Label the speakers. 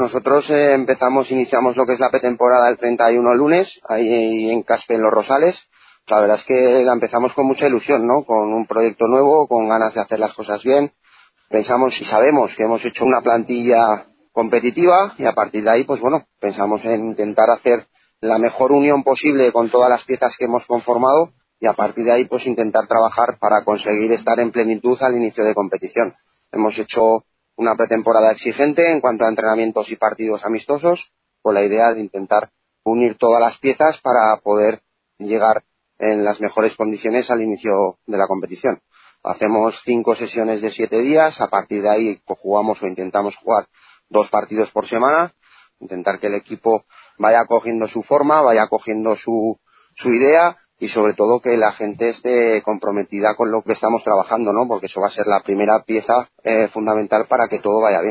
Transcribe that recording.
Speaker 1: Nosotros iniciamos lo que es la pretemporada el 31 lunes, ahí en Caspe, en Los Rosales. La verdad es que la empezamos con mucha ilusión, ¿no? Con un proyecto nuevo, con ganas de hacer las cosas bien. Pensamos y sabemos que hemos hecho una plantilla competitiva y a partir de ahí, pues bueno, pensamos en intentar hacer la mejor unión posible con todas las piezas que hemos conformado y a partir de ahí, pues intentar trabajar para conseguir estar en plenitud al inicio de competición. Hemos hecho una pretemporada exigente en cuanto a entrenamientos y partidos amistosos, con la idea de intentar unir todas las piezas para poder llegar en las mejores condiciones al inicio de la competición. Hacemos 5 sesiones de 7 días, a partir de ahí jugamos o intentamos jugar 2 partidos por semana, intentar que el equipo vaya cogiendo su forma, vaya cogiendo su idea y sobre todo que la gente esté comprometida con lo que estamos trabajando, ¿no? Porque eso va a ser la primera pieza fundamental para que todo vaya bien.